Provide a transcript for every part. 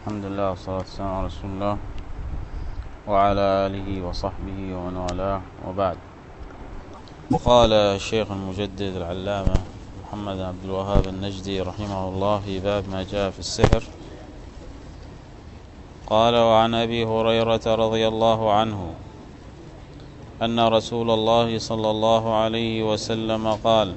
الحمد لله والصلاة والسلام على رسول الله وعلى آله وصحبه ومن والاه، وبعد. قال الشيخ المجدد العلامة محمد بن عبد الوهاب النجدي رحمه الله في باب ما جاء في السحر، قال: وعن أبي هريرة رضي الله عنه أن رسول الله صلى الله عليه وسلم قال: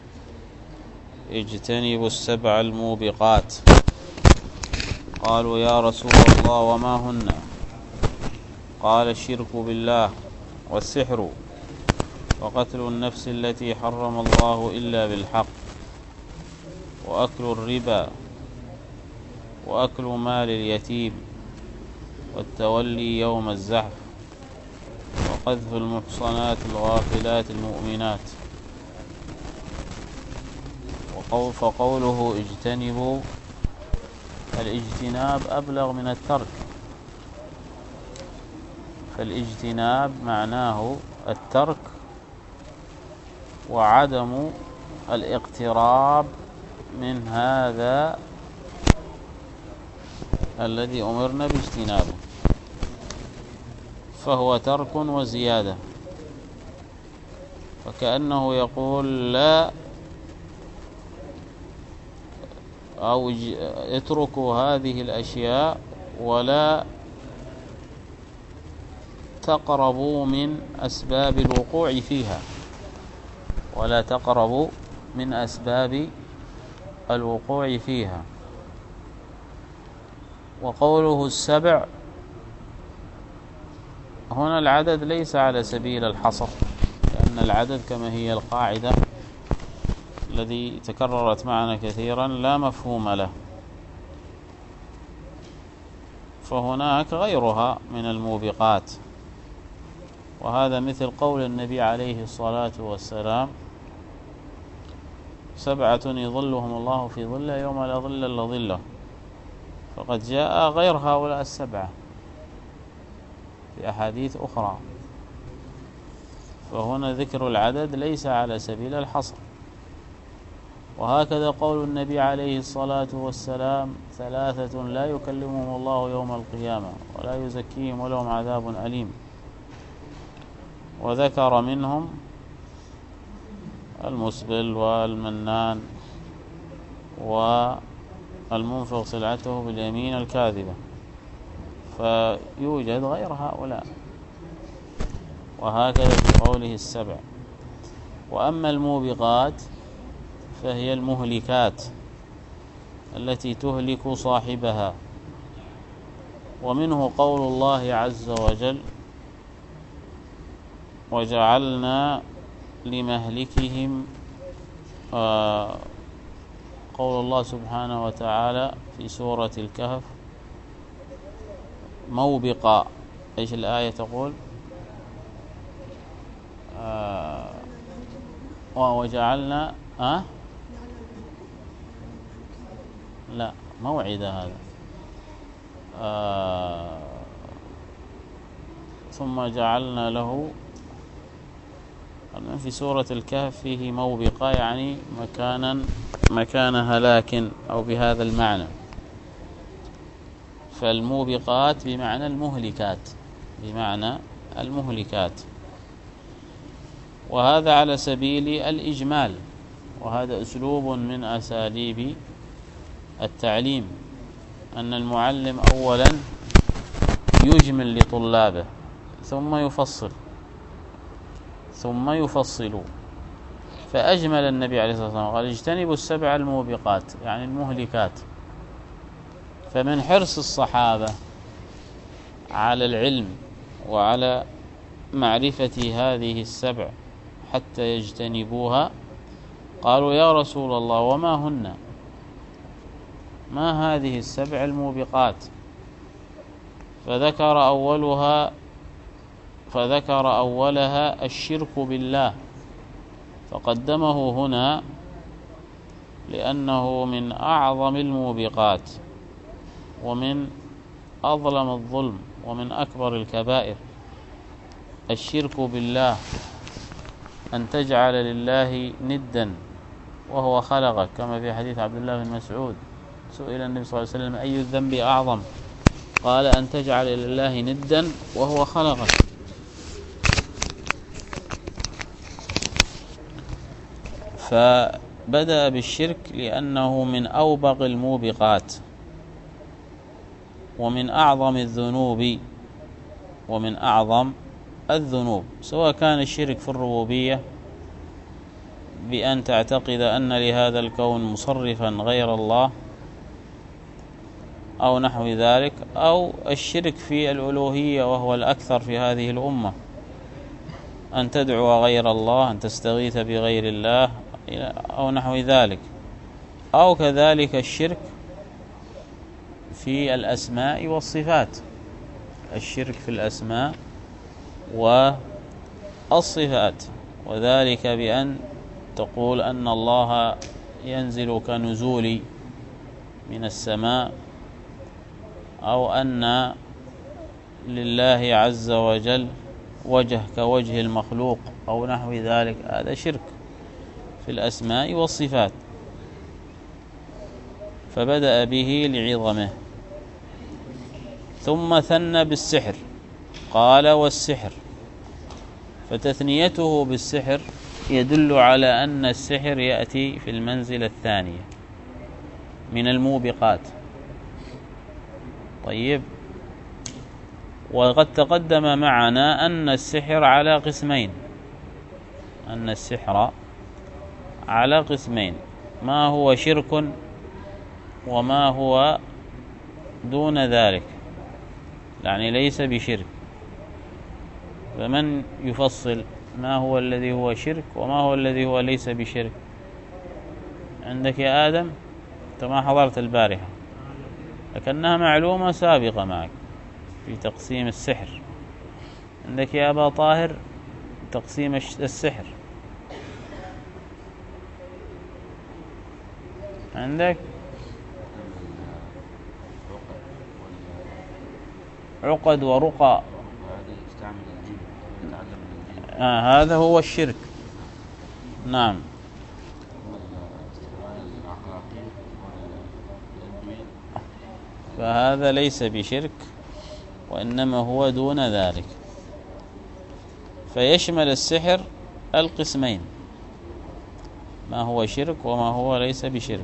اجتنبوا السبع الموبقات. قالوا: يا رسول الله وما هن؟ قال: الشرك بالله، والسحر، وقتل النفس التي حرم الله إلا بالحق، وأكل الربا، وأكل مال اليتيم، والتولي يوم الزحف، وقذف المحصنات الغافلات المؤمنات. فقوله اجتنبوا، الاجتناب أبلغ من الترك، فالاجتناب معناه الترك وعدم الاقتراب من هذا الذي أمرنا باجتنابه، فهو ترك وزيادة، فكأنه يقول لا، أو اتركوا هذه الأشياء ولا تقربوا من أسباب الوقوع فيها، ولا تقربوا من أسباب الوقوع فيها. وقوله السبع، هنا العدد ليس على سبيل الحصر، لأن العدد كما هي القاعدة الذي تكررت معنا كثيرا لا مفهوم له، فهناك غيرها من الموبقات، وهذا مثل قول النبي عليه الصلاة والسلام: 7 يظلهم الله في ظله يوم لا ظل إلا ظله. فقد جاء غير هؤلاء 7 في أحاديث أخرى، فهنا ذكر العدد ليس على سبيل الحصر. وهكذا قول النبي عليه الصلاة والسلام: 3 لا يكلمهم الله يوم القيامة ولا يزكيهم ولهم عذاب أليم. وذكر منهم المسبل والمنان والمنفق سلعته باليمين الكاذبة، فيوجد غير هؤلاء. وهكذا في قوله 7. وأما الموبقات فهي المهلكات التي تهلك صاحبها، ومنه قول الله عز وجل: وجعلنا لمهلكهم، قول الله سبحانه وتعالى في سورة الكهف: موبقا. ايش الآية تقول؟ وجعلنا لا، موعد هذا. ثم جعلنا له في سورة الكهف فيه موبقة، يعني مكان هلاك، أو بهذا المعنى. فالموبقات بمعنى المهلكات، وهذا على سبيل الإجمال، وهذا أسلوب من أساليب التعليم، أن المعلم أولا يجمل لطلابه ثم يفصل. فأجمل النبي عليه الصلاة والسلام قال: اجتنبوا السبع الموبقات، يعني المهلكات. فمن حرص الصحابة على العلم وعلى معرفة هذه السبع حتى يجتنبوها، قالوا: يا رسول الله وما هن؟ ما هذه السبع الموبقات؟ فذكر أولها الشرك بالله، فقدمه هنا لأنه من أعظم الموبقات، ومن أظلم الظلم، ومن أكبر الكبائر. الشرك بالله، أن تجعل لله ندا وهو خلقك، كما في حديث عبد الله بن مسعود: سئل النبي صلى الله عليه وسلم: أي الذنب أعظم؟ قال: أن تجعل لله ندا وهو خلقك. فبدأ بالشرك لأنه من أوبغ الموبقات ومن أعظم الذنوب سواء كان الشرك في الربوبية بأن تعتقد أن لهذا الكون مصرفا غير الله أو نحو ذلك، أو الشرك في الألوهية وهو الأكثر في هذه الأمة، أن تدعو غير الله، أن تستغيث بغير الله أو نحو ذلك، أو كذلك الشرك في الأسماء والصفات، الشرك في الأسماء والصفات، وذلك بأن تقول أن الله ينزل كنزول من السماء، أو أن لله عز وجل وجه كوجه المخلوق أو نحو ذلك. هذا شرك في الأسماء والصفات. فبدأ به لعظمه، ثم ثنى بالسحر، قال: والسحر. فتثنيته بالسحر يدل على أن السحر يأتي في المنزلة الثانية من الموبقات. طيب، وقد تقدم معنا أن السحر على قسمين، ما هو شرك وما هو دون ذلك، يعني ليس بشرك. فمن يفصل ما هو الذي هو شرك وما هو الذي هو ليس بشرك؟ عندك يا آدم؟ أنت ما حضرت البارحة، لكنها معلومة سابقة معك في تقسيم السحر. عندك يا أبا طاهر تقسيم السحر؟ عندك عقد ورقى، هذا هو الشرك. نعم. فهذا ليس بشرك، وإنما هو دون ذلك. فيشمل السحر القسمين، ما هو شرك وما هو ليس بشرك.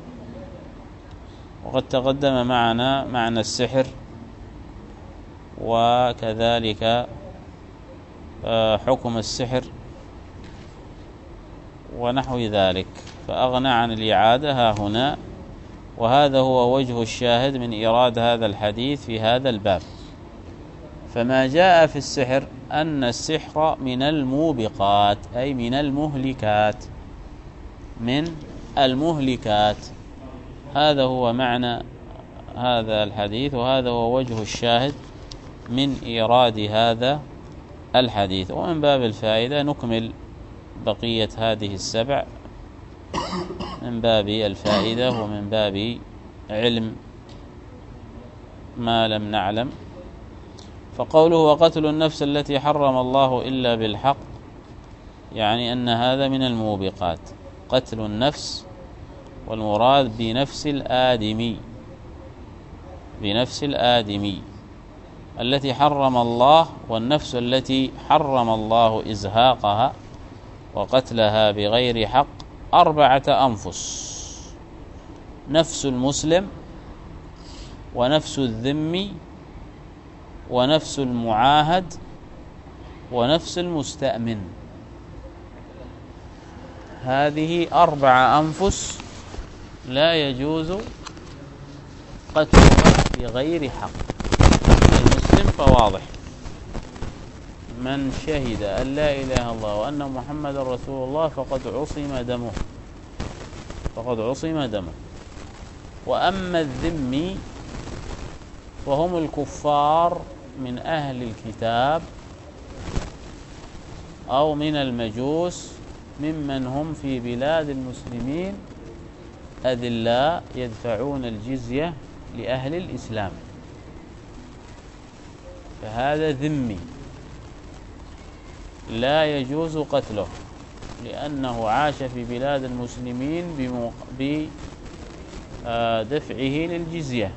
وقد تقدم معنا معنى السحر، وكذلك حكم السحر ونحو ذلك، فأغنى عن الإعادة ها هنا. وهذا هو وجه الشاهد من إيراد هذا الحديث في هذا الباب. فما جاء في السحر أن السحر من الموبقات، أي من المهلكات. هذا هو معنى هذا الحديث، وهذا هو وجه الشاهد من إيراد هذا الحديث. ومن باب الفائدة نكمل بقية هذه السبع من باب الفائدة ومن باب علم ما لم نعلم. فقوله: وقتل النفس التي حرم الله إلا بالحق، يعني أن هذا من الموبقات، قتل النفس، والمراد بنفس الآدمي التي حرم الله، والنفس التي حرم الله إزهاقها وقتلها بغير حق 4 أنفس: نفس المسلم، ونفس الذمي، ونفس المعاهد، ونفس المستأمن. هذه 4 أنفس لا يجوز قتلها بغير حق. المسلم فواضح: من شهد أن لا إله إلا الله وأن محمد رسول الله فقد عصم دمه. وأما الذمي وهم الكفار من أهل الكتاب أو من المجوس ممن هم في بلاد المسلمين أذلاء يدفعون الجزية لأهل الإسلام، فهذا ذمي لا يجوز قتله، لأنه عاش في بلاد المسلمين دفعه للجزية،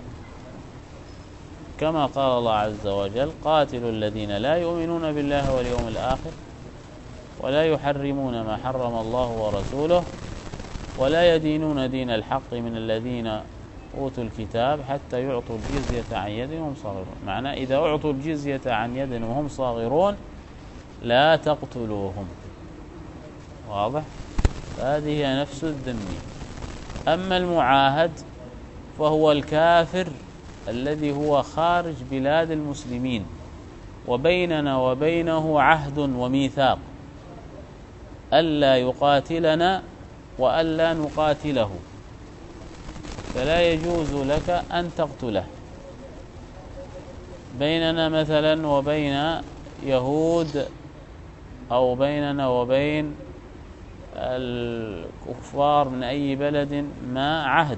كما قال الله عز وجل: قاتلوا الذين لا يؤمنون بالله واليوم الآخر ولا يحرمون ما حرم الله ورسوله ولا يدينون دين الحق من الذين أوتوا الكتاب حتى يعطوا الجزية عن يد وهم صاغرون. معناه إذا أعطوا الجزية عن يد وهم صاغرون لا تقتلوهم. واضح؟ هذه هي نفس الذمي. أما المعاهد فهو الكافر الذي هو خارج بلاد المسلمين وبيننا وبينه عهد وميثاق ألا يقاتلنا وألا نقاتله، فلا يجوز لك أن تقتله. بيننا مثلا وبين يهود أو بيننا وبين الكفار من أي بلد ما عهد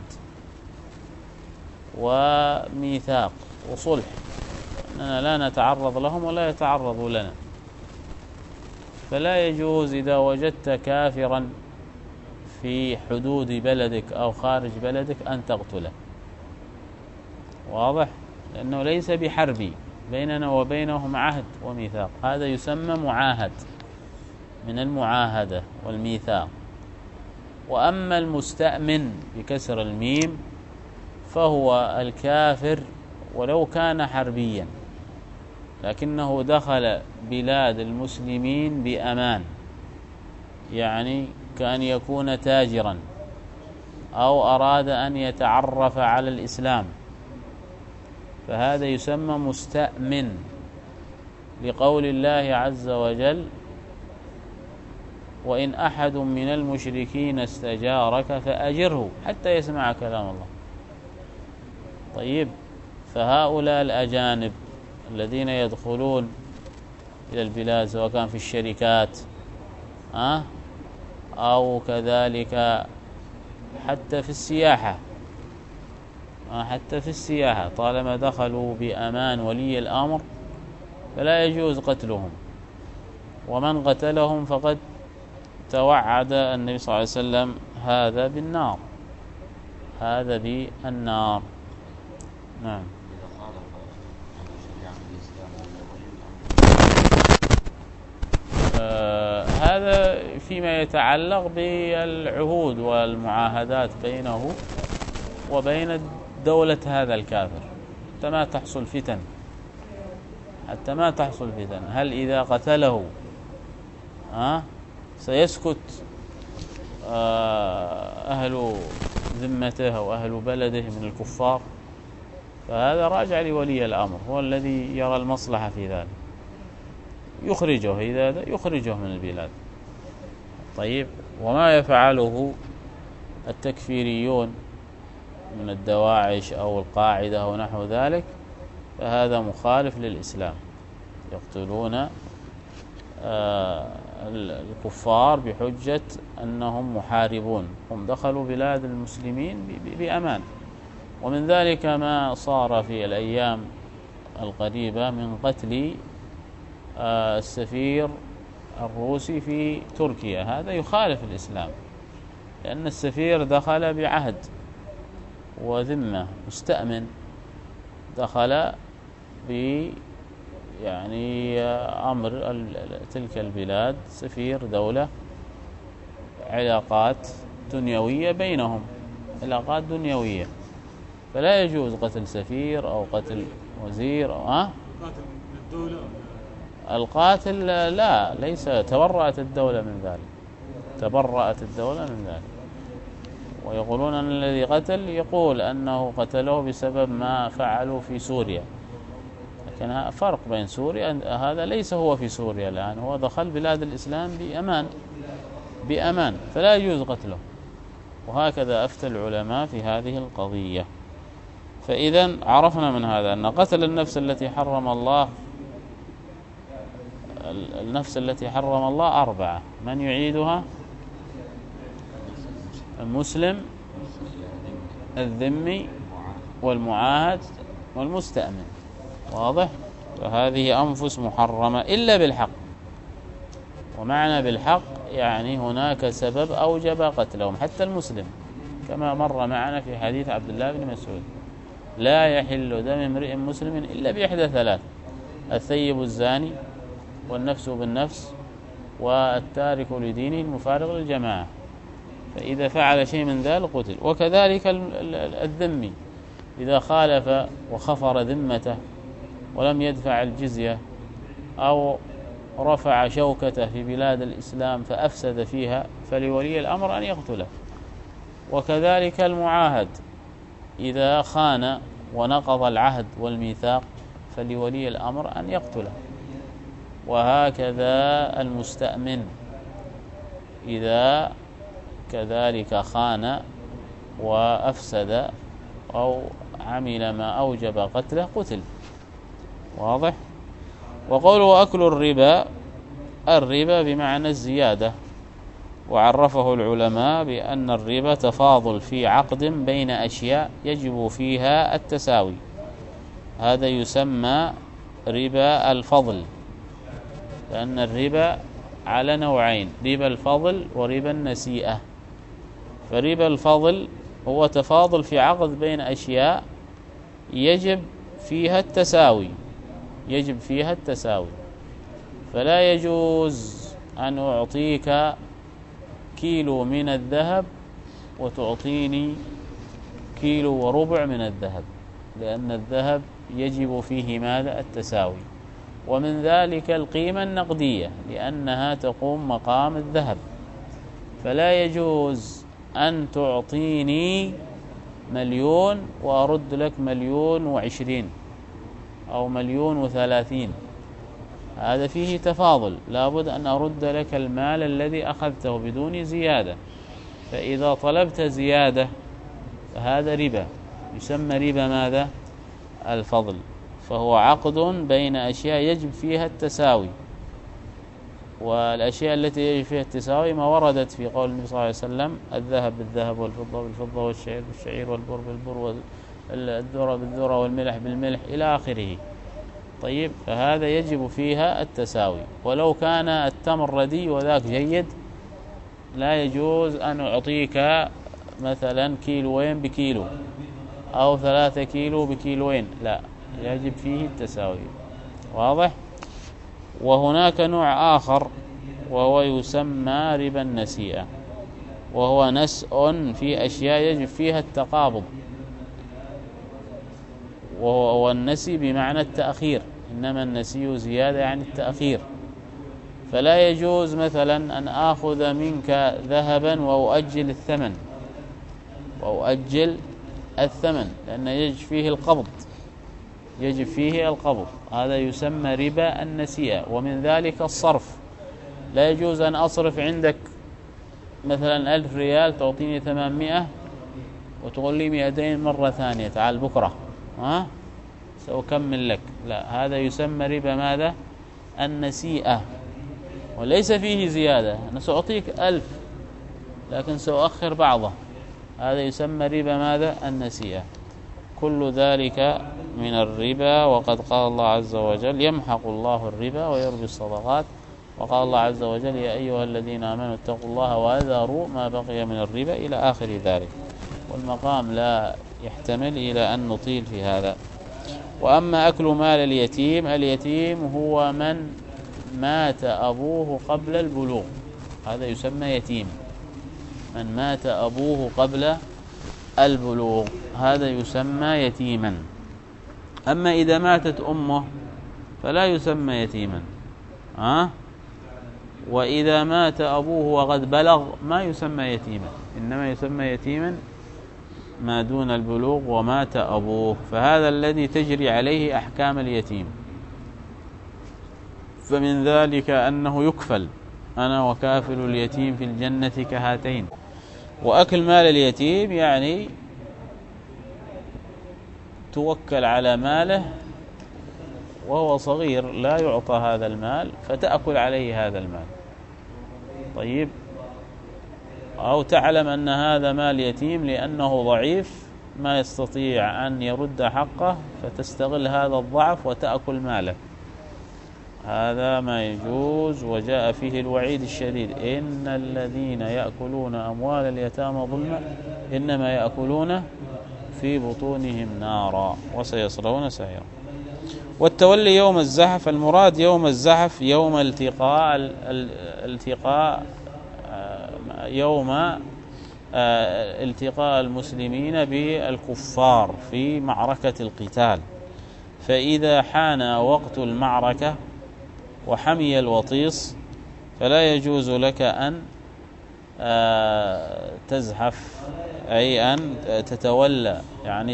وميثاق وصلح أننا لا نتعرض لهم ولا يتعرضوا لنا، فلا يجوز إذا وجدت كافرا في حدود بلدك أو خارج بلدك أن تقتله. واضح؟ لأنه ليس بحربي، بيننا وبينهم عهد وميثاق، هذا يسمى معاهد من المعاهدة والميثاق. وأما المستأمن بكسر الميم فهو الكافر ولو كان حربيا لكنه دخل بلاد المسلمين بأمان، يعني كأن يكون تاجرا أو أراد أن يتعرف على الإسلام، فهذا يسمى مستأمن، لقول الله عز وجل: وإن أحد من المشركين استجارك فأجره حتى يسمع كلام الله. طيب، فهؤلاء الأجانب الذين يدخلون إلى البلاد سواء كان في الشركات أو كذلك حتى في السياحة طالما دخلوا بأمان ولي الأمر فلا يجوز قتلهم، ومن قتلهم فقد توعد النبي صلى الله عليه وسلم هذا بالنار. نعم. هذا فيما يتعلق بالعهود والمعاهدات بينه وبين دولة هذا الكافر حتى ما تحصل فتن. هل إذا قتله سيسكت أهل ذمته أو أهل بلده من الكفار؟ فهذا راجع لولي الأمر، هو الذي يرى المصلحة في ذلك، يخرجه من البلاد. طيب، وما يفعله التكفيريون من الدواعش أو القاعدة أو نحو ذلك فهذا مخالف للإسلام، يقتلون الكفار بحجة أنهم محاربون، هم دخلوا بلاد المسلمين بأمان. ومن ذلك ما صار في الأيام القريبة من قتل السفير الروسي في تركيا، هذا يخالف الإسلام، لأن السفير دخل بعهد وذمة، مستأمن، دخل أمر تلك البلاد، سفير دولة، علاقات دنيوية بينهم، علاقات دنيوية، فلا يجوز قتل سفير أو قتل وزير أو قاتل الدولة. القاتل لا، ليس، تبرأت الدولة من ذلك، ويقولون أن الذي قتل يقول أنه قتله بسبب ما فعلوا في سوريا، لكن فرق بين سوريا، هذا ليس هو في سوريا الآن، هو دخل بلاد الإسلام بأمان فلا يجوز قتله. وهكذا أفتى العلماء في هذه القضية. فإذا عرفنا من هذا أن قتل النفس التي حرم الله 4، من يعيدها؟ المسلم، الذمي، والمعاهد، والمستأمن. واضح؟ فهذه أنفس محرمة إلا بالحق، ومعنى بالحق يعني هناك سبب أوجب قتلهم، حتى المسلم كما مر معنا في حديث عبد الله بن مسعود: لا يحل دم امرئ مسلم إلا بإحدى ثلاث: الثيب الزاني، والنفس بالنفس، والتارك لدينه المفارق للجماعة. فإذا فعل شيء من ذلك قتل. وكذلك الذمي إذا خالف وخفر ذمته ولم يدفع الجزية، أو رفع شوكته في بلاد الإسلام فأفسد فيها، فلولي الأمر أن يقتله. وكذلك المعاهد إذا خان ونقض العهد والميثاق، فلولي الأمر أن يقتله. وهكذا المستأمن إذا كذلك خان وأفسد أو عمل ما أوجب قتله قتل. واضح؟ وقوله أكل الربا، الربا بمعنى الزيادة، وعرفه العلماء بأن الربا تفاضل في عقد بين أشياء يجب فيها التساوي، هذا يسمى ربا الفضل. لأن الربا على نوعين: ربا الفضل وربا النسيئة. فربا الفضل هو تفاضل في عقد بين أشياء يجب فيها التساوي، فلا يجوز أن أعطيك كيلو من الذهب وتعطيني كيلو وربع من الذهب، لأن الذهب يجب فيه ماذا؟ التساوي. ومن ذلك القيمة النقدية، لأنها تقوم مقام الذهب. فلا يجوز أن تعطيني 1,000,000 وأرد لك 1,020,000 أو 1,030,000، هذا فيه تفاضل، لابد أن أرد لك المال الذي أخذته بدون زيادة. فإذا طلبت زيادة فهذا ربا، يسمى ربا ماذا؟ الفضل. فهو عقد بين أشياء يجب فيها التساوي، والأشياء التي يجب فيها التساوي ما وردت في قول النبي صلى الله عليه وسلم: الذهب بالذهب، والفضة بالفضة، والشعير بالشعير، والبر بالبر، والذرة بالذرة، والملح بالملح، إلى آخره. طيب، فهذا يجب فيها التساوي. ولو كان التمر ردي وذاك جيد، لا يجوز أن أعطيك مثلا كيلوين بكيلو أو 3 كيلو بكيلوين، لا، يجب فيه التساوي. واضح؟ وهناك نوع آخر وهو يسمى ربا النسيئة، وهو نسء في أشياء يجب فيها التقابض، والنسي بمعنى التأخير، إنما النسي زيادة يعني التأخير. فلا يجوز مثلا أن آخذ منك ذهبا وأؤجل الثمن، لأن يجب فيه القبض، هذا يسمى ربا النسيئة. ومن ذلك الصرف، لا يجوز أن أصرف عندك مثلا 1000 ريال تعطيني 800 وتقول لي 200 مرة ثانية، تعال بكرة سأكمل لك، لا، هذا يسمى ربا ماذا؟ النسيئة، وليس فيه زيادة. أنا سأعطيك 1000 لكن سأؤخر بعضه، هذا يسمى ربا ماذا؟ النسيئة. كل ذلك من الربا. وقد قال الله عز وجل: يمحق الله الربا ويربي الصدقات. وقال الله عز وجل: يا أيها الذين آمنوا اتقوا الله وذروا ما بقي من الربا، إلى آخر ذلك. والمقام لا يحتمل إلى أن نطيل في هذا. وأما أكل مال اليتيم، اليتيم هو من مات أبوه قبل البلوغ، هذا يسمى يتيم. من مات أبوه قبل البلوغ هذا يسمى يتيما. أما إذا ماتت أمه فلا يسمى يتيما، وإذا مات أبوه وقد بلغ ما يسمى يتيما، إنما يسمى يتيما ما دون البلوغ ومات أبوه، فهذا الذي تجري عليه أحكام اليتيم. فمن ذلك أنه يكفل: أنا وكافل اليتيم في الجنة كهاتين. وأكل مال اليتيم يعني توكل على ماله وهو صغير لا يعطى هذا المال، فتأكل عليه هذا المال. طيب، أو تعلم أن هذا مال يتيم لأنه ضعيف ما يستطيع أن يرد حقه، فتستغل هذا الضعف وتأكل ماله. هذا ما يجوز، وجاء فيه الوعيد الشديد: إن الذين يأكلون أموال اليتامى ظلما إنما يأكلون في بطونهم نارا وسيصلون سعيرا. والتولي يوم الزحف، المراد يوم الزحف يوم التقاء المسلمين بالكفار في معركة القتال. فإذا حان وقت المعركة وحمي الوطيس فلا يجوز لك أن تزحف، أي أن تتولى، يعني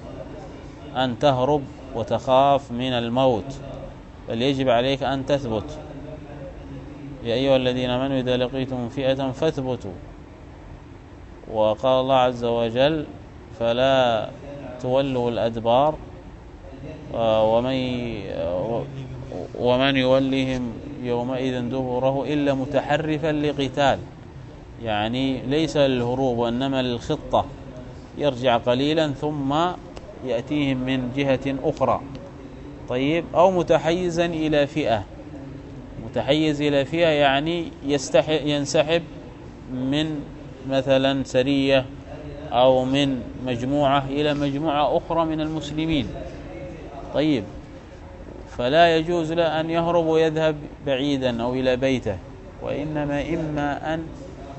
تهرب وتخاف من الموت، بل يجب عليك أن تثبت. يا أيها الذين آمنوا إذا لقيتم فئة فاثبتوا. وقال الله عز وجل: فلا تولوا الأدبار ومن يوليهم يومئذ دبره إلا متحرفا لقتال، يعني ليس للهروب وإنما للخطة، يرجع قليلا ثم يأتيهم من جهة أخرى. طيب، أو متحيز إلى فئة. متحيز إلى فئة يعني ينسحب من مثلا سرية أو من مجموعة إلى مجموعة أخرى من المسلمين. طيب، فلا يجوز له أن يهرب ويذهب بعيدا أو إلى بيته، وإنما إما أن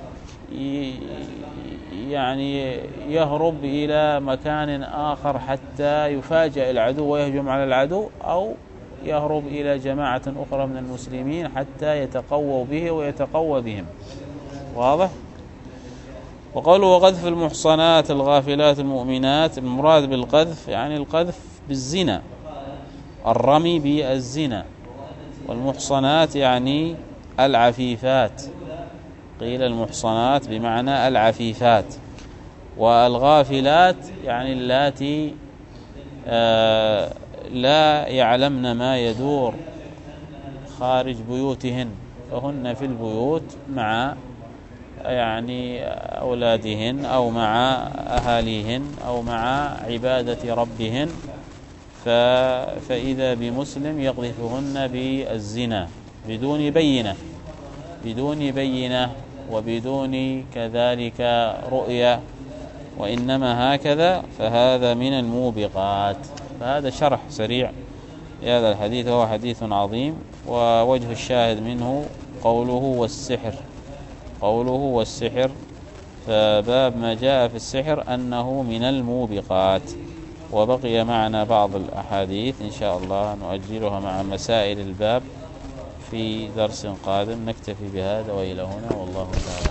يعني يهرب إلى مكان آخر حتى يفاجأ العدو ويهجم على العدو، أو يهرب إلى جماعة أخرى من المسلمين حتى يتقووا به ويتقوى بهم. واضح؟ وقوله: وقذف المحصنات الغافلات المؤمنات، المراد بالقذف يعني القذف بالزنا، الرمي بالزنا. والمحصنات يعني العفيفات، قيل المحصنات بمعنى العفيفات. والغافلات يعني اللاتي لا يعلمن ما يدور خارج بيوتهن، فهن في البيوت مع يعني أولادهن أو مع أهاليهن أو مع عبادة ربهن، فإذا بمسلم يقذفهن بالزنا بدون بينة وبدون كذلك رؤية، وإنما هكذا، فهذا من الموبقات. فهذا شرح سريع لهذا الحديث، وهو حديث عظيم. ووجه الشاهد منه قوله والسحر، فباب ما جاء في السحر أنه من الموبقات. وبقي معنا بعض الأحاديث إن شاء الله نؤجلها مع مسائل الباب في درس قادم. نكتفي بهذا وإلى هنا، والله تعالى.